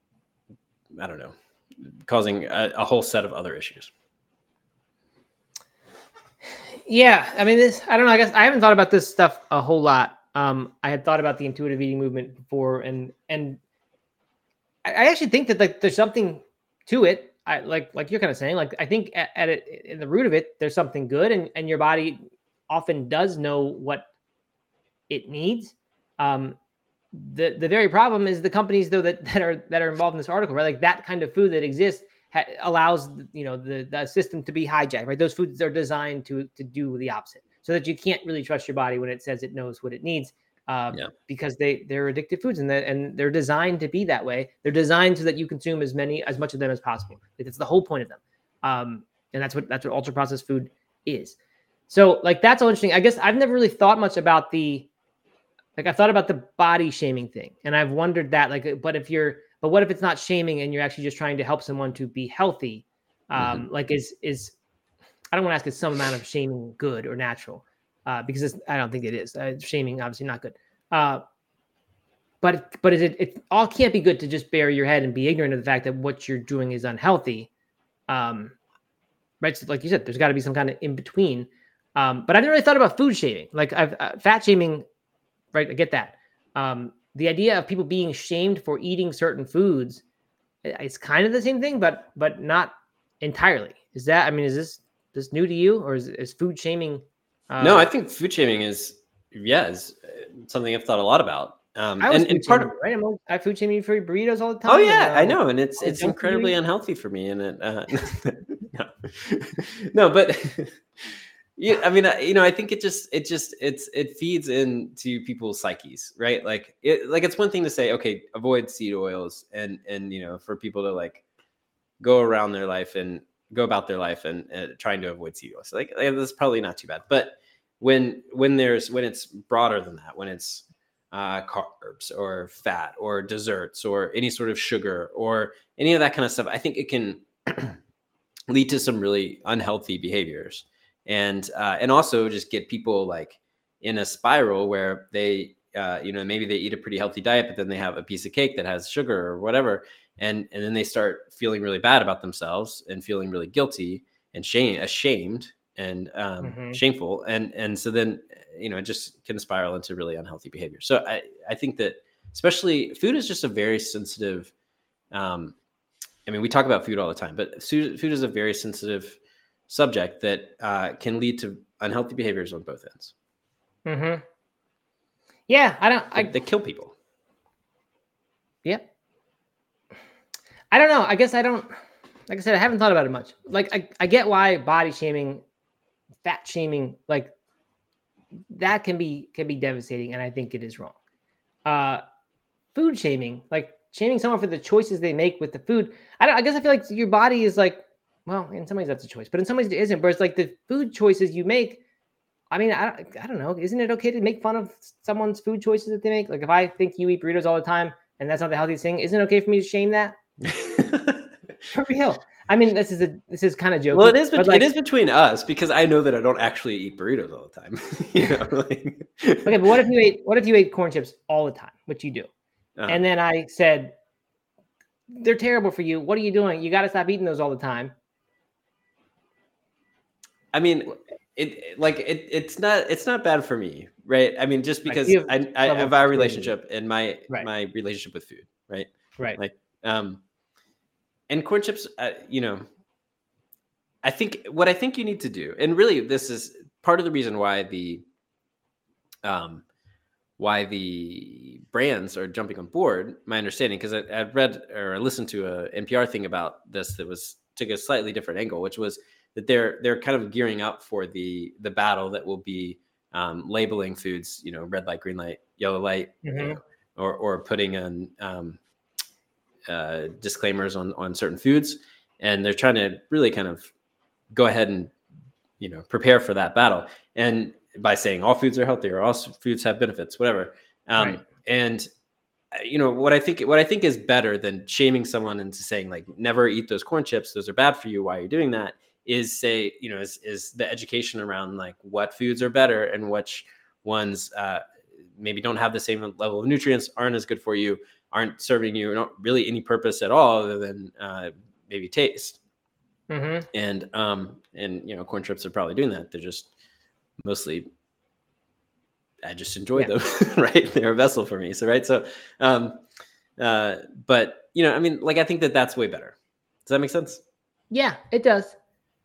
I don't know, causing a, a whole set of other issues. Yeah. I mean, this, I don't know. I guess I haven't thought about this stuff a whole lot. Um, I had thought about the intuitive eating movement before, and, and I actually think that like there's something to it. I like, like you're kind of saying, like, I think at, at it, in the root of it, there's something good, and, and your body often does know what it needs. Um, The the very problem is the companies though that, that are that are involved in this article, right? Like that kind of food that exists ha- allows you know the, the system to be hijacked, right? Those foods are designed to to do the opposite, so that you can't really trust your body when it says it knows what it needs, um, yeah. because they they're addictive foods and they and they're designed to be that way. They're designed so that you consume as many as much of them as possible. Like, that's the whole point of them, um, and that's what that's what ultra processed food is. So like that's all interesting. I guess I've never really thought much about the like I thought about the body shaming thing, and I've wondered that like, but if you're but what if it's not shaming and you're actually just trying to help someone to be healthy? Um, Mhm. like is is I don't want to ask is some amount of shaming good or natural, uh, because it's, I don't think it is. Uh, shaming obviously not good. Uh, but but is it it all can't be good to just bury your head and be ignorant of the fact that what you're doing is unhealthy. Um, right? So like you said, there's got to be some kind of in between. Um, but I've never really thought about food shaming. Like I've uh, fat shaming, right? I get that. Um, the idea of people being shamed for eating certain foods, it's kind of the same thing, but but not entirely. Is that? I mean, is this this new to you, or is, is food shaming? Uh, No, I think food shaming is yeah is uh, something I've thought a lot about. Um, I was and, food and part of shaming, right? I'm always, I food shaming for burritos all the time. oh yeah, and, I uh, know, and it's all the it's junk food you incredibly eat. unhealthy for me, and it uh, no. no, but yeah, I mean, I- you know, I think it just it just it's it feeds into people's psyches, right? Like it like it's one thing to say, okay, avoid seed oils, and and you know, for people to like go around their life and go about their life and, and trying to avoid seed oils. Like, like that's probably not too bad. But when when there's when it's broader than that, when it's uh, carbs or fat or desserts or any sort of sugar or any of that kind of stuff, I think it can lead to some really unhealthy behaviors, and uh, and also just get people like in a spiral where they uh, you know maybe they eat a pretty healthy diet, but then they have a piece of cake that has sugar or whatever, and and then they start feeling really bad about themselves and feeling really guilty and shame ashamed and um, Mm-hmm. shameful, and and so then you know it just can spiral into really unhealthy behavior. So I I think that especially food is just a very sensitive. Um, I mean, we talk about food all the time, but food, food is a very sensitive subject that uh, can lead to unhealthy behaviors on both ends. Mm-hmm. Yeah, I don't. I They, they kill people. yeah. I don't know. I guess I don't. Like I said, I haven't thought about it much. Like I, I get why body shaming, fat shaming, like that can be can be devastating, and I think it is wrong. Uh, food shaming, like shaming someone for the choices they make with the food. I don't. I guess I feel like your body is like, well, in some ways that's a choice, but in some ways it isn't. But it's like the food choices you make. I mean, I don't, I don't know. Isn't it okay to make fun of someone's food choices that they make? Like if I think you eat burritos all the time and that's not the healthiest thing, isn't it okay for me to shame that? For real. I mean, this is a this is kind of joking. Well, it is, but bet- like, it is between us because I know that I don't actually eat burritos all the time. you know, like... okay, but what if you ate what if you ate corn chips all the time, which you do, uh-huh. and then I said they're terrible for you. What are you doing? You got to stop eating those all the time. I mean, it like it it's not it's not bad for me, right? I mean, just because Right. I, I level have of our security. relationship and my Right. my relationship with food, right? Right. Like, um, and corn chips, uh, you know, I think what I think you need to do, and really this is part of the reason why the, um, why the brands are jumping on board. My understanding, because I, I read or I listened to a N P R thing about this that was took a slightly different angle, which was that they're they're kind of gearing up for the the battle that will be um, labeling foods, you know, red light, green light, yellow light, Mm-hmm. you know, or or putting on um, uh, disclaimers on on certain foods, and they're trying to really kind of go ahead and you know prepare for that battle, and by saying all foods are healthy or all foods have benefits, whatever. Um, Right. And you know what I think what I think is better than shaming someone into saying like never eat those corn chips, those are bad for you, why are you doing that, is say, you know, is, is the education around like what foods are better and which ones uh, maybe don't have the same level of nutrients, aren't as good for you, aren't serving you not really any purpose at all other than uh, maybe taste. Mm-hmm. And um, and you know, corn chips are probably doing that. They're just mostly, I just enjoy Yeah. them, right? They're a vessel for me. So, right. So, um, uh, but you know, I mean, like, I think that that's way better. Does that make sense? Yeah, it does.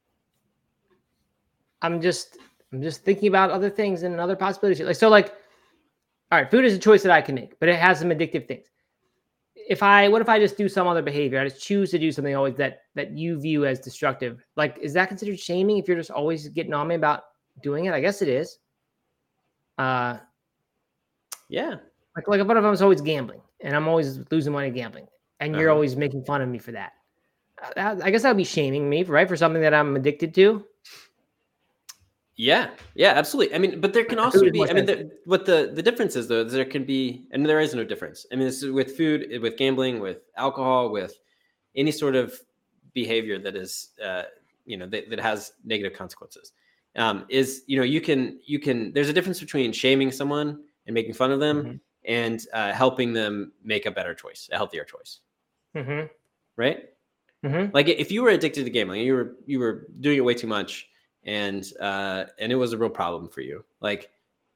I'm just I'm just thinking about other things and other possibilities. Like so, like, all right, food is a choice that I can make, but it has some addictive things. If I what if I just do some other behavior? I just choose to do something always that that you view as destructive. Like, is that considered shaming if you're just always getting on me about doing it? I guess it is. Uh Yeah. like like what if I was always gambling and I'm always losing money gambling and you're Uh-huh. always making fun of me for that? Uh, I guess that would be shaming me, right, for something that I'm addicted to. Yeah, yeah, absolutely. I mean, but there can Food also is more be. I mean, sensitive. the, what the the difference is though, is there can be, and there is no difference. I mean, this is with food, with gambling, with alcohol, with any sort of behavior that is, uh, you know, that, that has negative consequences. Um, is you know, you can you can. There's a difference between shaming someone and making fun of them, Mm-hmm. and uh, helping them make a better choice, a healthier choice, Mm-hmm. right? Mm-hmm. Like if you were addicted to gambling, you were you were doing it way too much, and uh, and it was a real problem for you. Like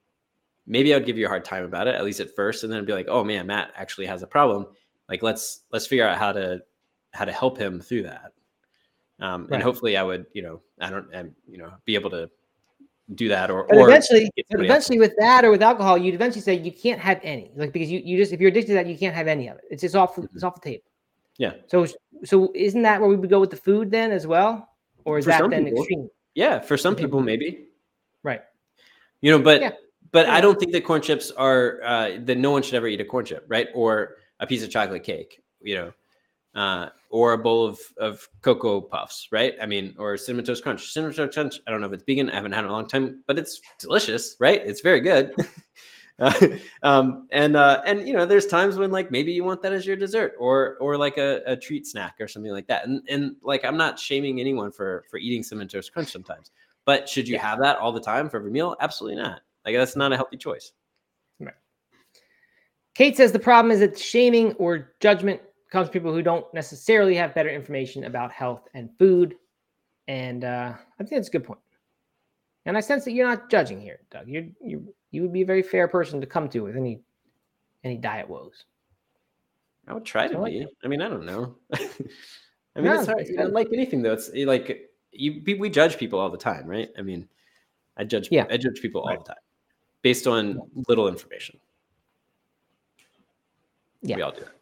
maybe I'd give you a hard time about it, at least at first, and then I'd be like, oh man, Matt actually has a problem. Like let's let's figure out how to how to help him through that. Um, and Right. hopefully I would, you know, I don't, I'm, you know, be able to do that or, But or eventually, get but somebody else. eventually with that or with alcohol, you'd eventually say you can't have any. Like because you, you just if you're addicted to that, you can't have any of it. It's just off it's off the table. Yeah. So so isn't that where we would go with the food then as well? Or is For that some then people. extreme? Yeah, for some For some people, people. maybe. Right. You know, but Yeah. but Yeah. I don't think that corn chips are uh, that no one should ever eat a corn chip, right? Or a piece of chocolate cake, you know, uh, or a bowl of of Cocoa Puffs, right? I mean, or Cinnamon Toast Crunch. Cinnamon Toast Crunch. I don't know if it's vegan. I haven't had it in a long time, but it's delicious, right? It's very good. Uh, um, and uh, and you know, there's times when like maybe you want that as your dessert, or or like a, a treat snack or something like that. And and like I'm not shaming anyone for for eating Cinnamon Toast Crunch sometimes, but should you Yeah. have that all the time for every meal? Absolutely not. Like that's not a healthy choice. Right. Kate says the problem is that shaming or judgment comes from people who don't necessarily have better information about health and food, and uh, I think that's a good point. And I sense that you're not judging here, Doug. You you you would be a very fair person to come to with any any diet woes. I would try to So I like be. that. I mean, I don't know. I mean, No, it's hard. it's You know, good. like anything though, it's eh, like you we we judge people all the time, right? I mean, I judge Yeah. I judge people all Right. the time based on little information. Yeah. We all do that.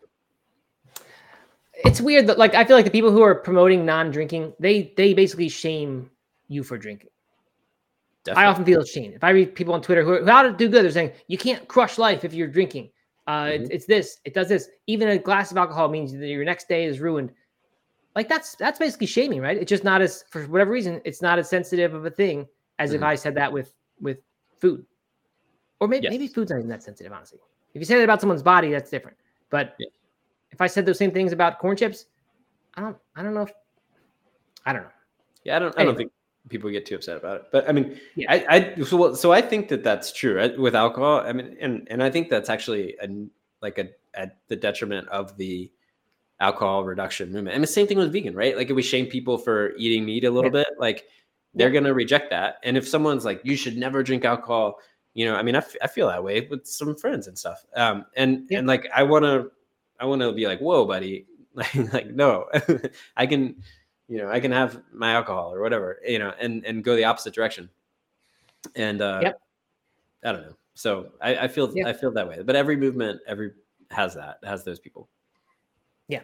It's weird that like I feel like the people who are promoting non-drinking, they they basically shame you for drinking. Definitely. I often feel ashamed. If I read people on Twitter who, who how to do good, they're saying you can't crush life if you're drinking. Uh, Mhm. it's, it's this, it does this. Even a glass of alcohol means that your next day is ruined. Like that's that's basically shaming, right? It's just not as for whatever reason, it's not as sensitive of a thing as if Mhm. I said that with with food, or maybe maybe Yes. food's not even that sensitive. Honestly, if you say that about someone's body, that's different. But Yeah. if I said those same things about corn chips, I don't I don't know if I don't know. Yeah, I don't. I Anyway. don't think people get too upset about it. But I mean, Yeah. I, I so so I think that that's true right? With alcohol. I mean, and and I think that's actually a, like a at the detriment of the alcohol reduction movement. And the same thing with vegan, right? Like if we shame people for eating meat a little Yeah. bit, like they're Yeah. gonna reject that. And if someone's like, you should never drink alcohol, you know, I mean, I, f- I feel that way with some friends and stuff. Um, and Yeah. and like I wanna I wanna be like, whoa, buddy, like like no, I can. You know, I can have my alcohol or whatever, you know, and, and go the opposite direction. And uh, Yep. I don't know. So I, I feel Yeah. I feel that way. But every movement, every has that has those people. Yeah.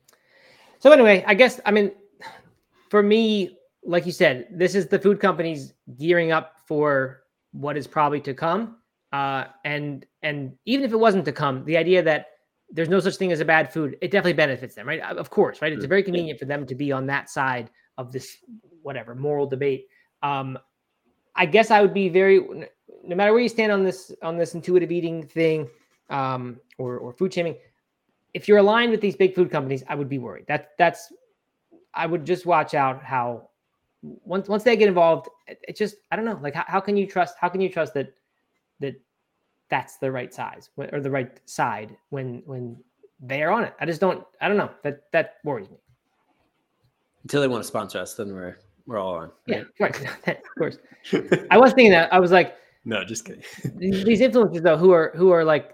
So anyway, I guess I mean, for me, like you said, this is the food companies gearing up for what is probably to come. Uh, and and even if it wasn't to come, the idea that there's no such thing as a bad food, it definitely benefits them, right? Of course, right? It's very convenient for them to be on that side of this whatever moral debate. Um, I guess I would be very, no matter where you stand on this on this intuitive eating thing, um, or or food shaming. If you're aligned with these big food companies, I would be worried. That that's I would just watch out how once once they get involved, it, it just I don't know. Like how, how can you trust how can you trust that that that's the right size or the right side when when they are on it? I just don't I don't know. That that worries me. Until they want to sponsor us, then we're we're all on. Right? Yeah, right. Of course. Right? I was thinking that I was like, no, just kidding. these, these influencers though, who are who are like,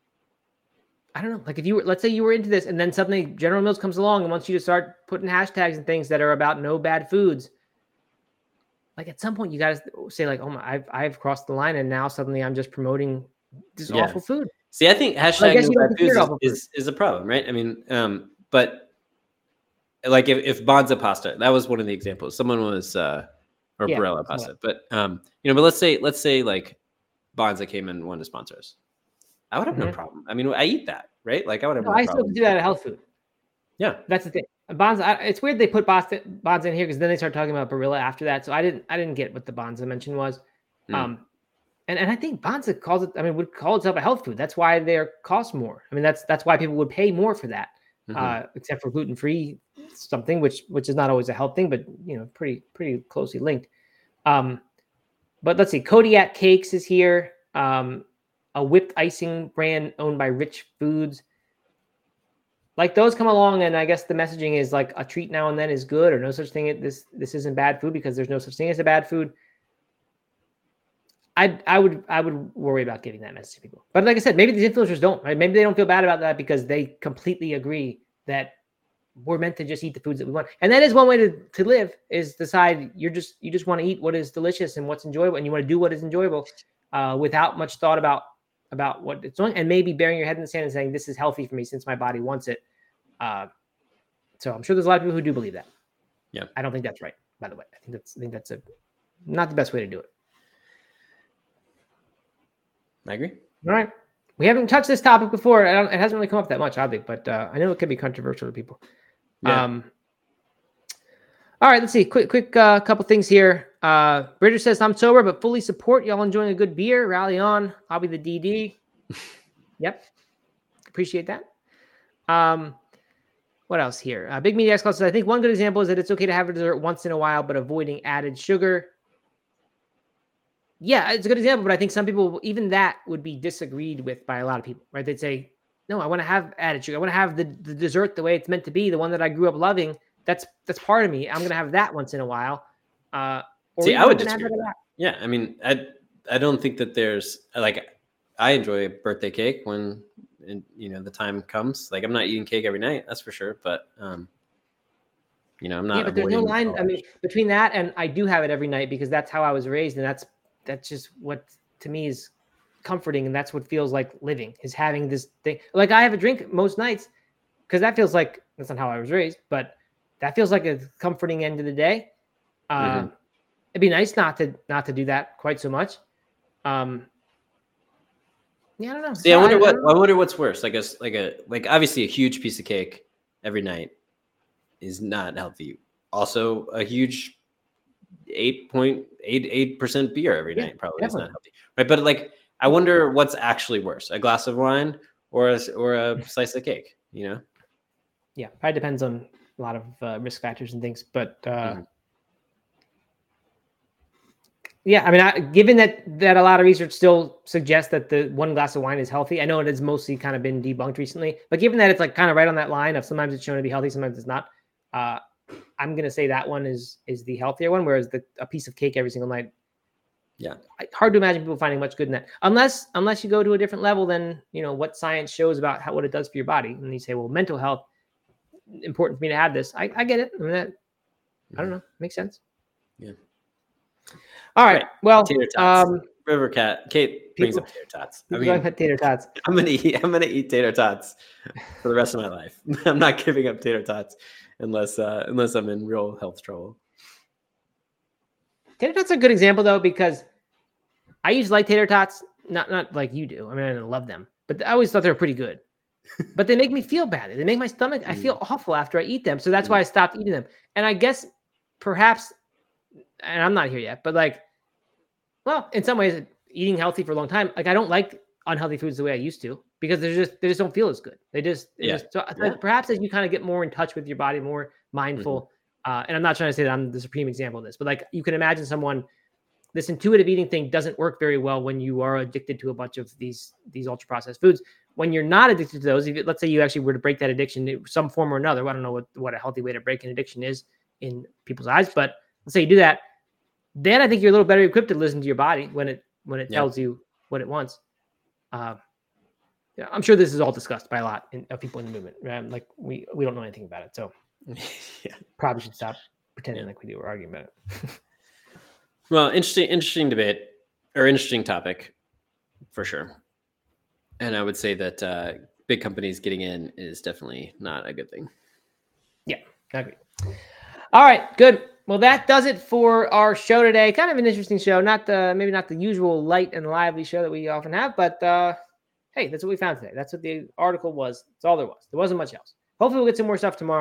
I don't know, like if you were, let's say you were into this and then suddenly General Mills comes along and wants you to start putting hashtags and things that are about no bad foods. Like at some point you got to say like, oh my, I've, I've crossed the line and now suddenly I'm just promoting this Yeah. awful food. See, I think I hashtag guess no you don't bad consider foods it is, awful food. is, is a problem, right? I mean, um, but like if, if Bonza pasta, that was one of the examples. Someone was uh or Yeah, Barilla yeah. pasta. But um, you know, but let's say let's say like Bonza came and wanted to sponsor us. I would have no Mhm. problem. I mean, I eat that, right? Like I would have No, no I still problem. do that at health food. Yeah. That's the thing. Bonds. I, it's weird they put Bonds, Bonds in here because then they start talking about Barilla after that. So I didn't I didn't get what the Bonds I mentioned was. Mm. Um, and, and I think Bonds calls it. I mean, would call itself a health food. That's why they cost more. I mean, that's that's why people would pay more for that. Mm-hmm. Uh, except for gluten free something, which which is not always a health thing, but you know, pretty pretty closely linked. Um, but let's see, Kodiak Cakes is here. Um, a whipped icing brand owned by Rich Foods. Like those come along, and I guess the messaging is like a treat now and then is good, or no such thing. This this isn't bad food because there's no such thing as a bad food. I I would I would worry about giving that message to people. But like I said, maybe these influencers don't. Right? Maybe they don't feel bad about that because they completely agree that we're meant to just eat the foods that we want, and that is one way to, to live. Is decide you're just you just want to eat what is delicious and what's enjoyable, and you want to do what is enjoyable uh, without much thought about about what it's doing, and maybe burying your head in the sand and saying this is healthy for me since my body wants it. Uh, so I'm sure there's a lot of people who do believe that. Yeah, I don't think that's right. By the way, I think that's I think that's a not the best way to do it. I agree. All right. We haven't touched this topic before. I don't, it hasn't really come up that much, oddly, but uh, I know it can be controversial to people. Yeah. Um, all right, let's see. Quick, quick uh, couple things here. Uh, Bridger says, I'm sober, but fully support y'all enjoying a good beer. Rally on. I'll be the D D. Yep. Appreciate that. Um, what else here? Uh, Big Media X Club says, I think one good example is that it's okay to have a dessert once in a while, but avoiding added sugar. Yeah, it's a good example, but I think some people, even that would be disagreed with by a lot of people, right? They'd say, no, I want to have added sugar. I want to have the, the dessert the way it's meant to be, the one that I grew up loving. That's that's part of me. I'm going to have that once in a while. Uh, or See, I would disagree with that. Yeah, I mean, I I don't think that there's, like, I enjoy birthday cake when, you know, the time comes. Like, I'm not eating cake every night, that's for sure, but, um, you know, I'm not. Yeah, but there's no line, I mean, between that and I do have it every night because that's how I was raised, and that's that's just what to me is comforting, and that's what feels like living, is having this thing. Like I have a drink most nights because that feels like, that's not how I was raised, but that feels like a comforting end of the day. Uh, mm-hmm. It'd be nice not to not to do that quite so much. Um, yeah, I don't know. See, I wonder I, what I, I wonder what's worse. Like a like a like obviously a huge piece of cake every night is not healthy. Also, a huge eight point eight eight percent beer every yeah, night probably definitely. Is not healthy, right? But like, I wonder what's actually worse: a glass of wine or a or a slice of cake. You know? Yeah, probably depends on a lot of uh, risk factors and things. But uh, mm-hmm. yeah, I mean, I, given that that a lot of research still suggests that the one glass of wine is healthy, I know it has mostly kind of been debunked recently. But given that it's like kind of right on that line of sometimes it's shown to be healthy, sometimes it's not. Uh, I'm gonna say that one is is the healthier one, whereas the a piece of cake every single night. Yeah, hard to imagine people finding much good in that, unless unless you go to a different level than you know what science shows about how what it does for your body, and you say, well, mental health important for me to have this. I, I get it. I mean, that, I don't know, makes sense. Yeah. All right. Well, um, River Cat Kate brings people, up tater tots. I mean, tater tots. I'm gonna eat. I'm gonna eat tater tots for the rest of my life. I'm not giving up tater tots unless uh, unless I'm in real health trouble. Tater tots are a good example though, because I used to like tater tots, not not like you do. I mean, I didn't love them, but I always thought they were pretty good. But they make me feel bad. They make my stomach. I feel awful after I eat them, so that's why I stopped eating them. And I guess perhaps, and I'm not here yet, but like, well, in some ways, eating healthy for a long time, like I don't like unhealthy foods the way I used to because they just they just don't feel as good. They just, they yeah. just so yeah. perhaps as you kind of get more in touch with your body, more mindful. Mm-hmm. Uh, and I'm not trying to say that I'm the supreme example of this, but like you can imagine someone, this intuitive eating thing doesn't work very well when you are addicted to a bunch of these these ultra processed foods. When you're not addicted to those, if you, let's say you actually were to break that addiction in some form or another, I don't know what, what a healthy way to break an addiction is in people's eyes, but let's say you do that, then I think you're a little better equipped to listen to your body when it when it yeah. tells you what it wants. Uh, yeah, I'm sure this is all discussed by a lot in, of people in the movement. Right? Like we we don't know anything about it, so yeah. probably should stop pretending yeah. like we do or arguing about it. Well, interesting, interesting debate or interesting topic for sure. And I would say that uh, big companies getting in is definitely not a good thing. Yeah, I agree. All right, good. Well, that does it for our show today. Kind of an interesting show. Not the maybe not the usual light and lively show that we often have, but uh, hey, that's what we found today. That's what the article was. That's all there was. There wasn't much else. Hopefully, we'll get some more stuff tomorrow.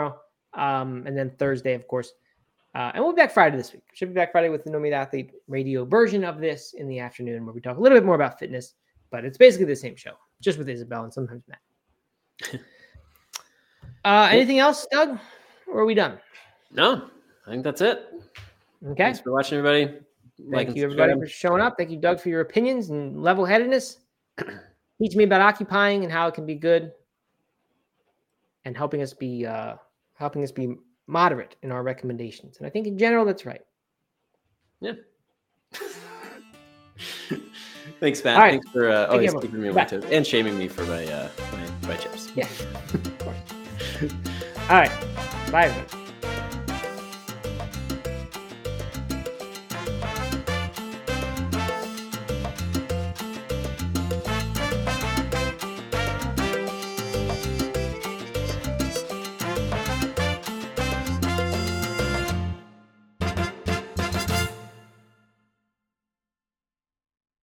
Um, and then Thursday, of course. Uh, and we'll be back Friday this week. Should be back Friday with the No Meat Athlete radio version of this in the afternoon, where we talk a little bit more about fitness, but it's basically the same show, just with Isabel and sometimes Matt. uh, anything else, Doug? Or are we done? No, I think that's it. Okay. Thanks for watching, everybody. Thank you, everybody, for showing up. Thank you, Doug, for your opinions and level-headedness. Teach me about occupying and how it can be good, and helping us be uh, helping us be moderate in our recommendations. And I think in general, that's right. Yeah. Thanks, Matt. Right. Thanks for uh, Thank always you, keeping me on my toes and shaming me for my uh, my, my chips. Yeah. Of course. All right. Bye, everybody.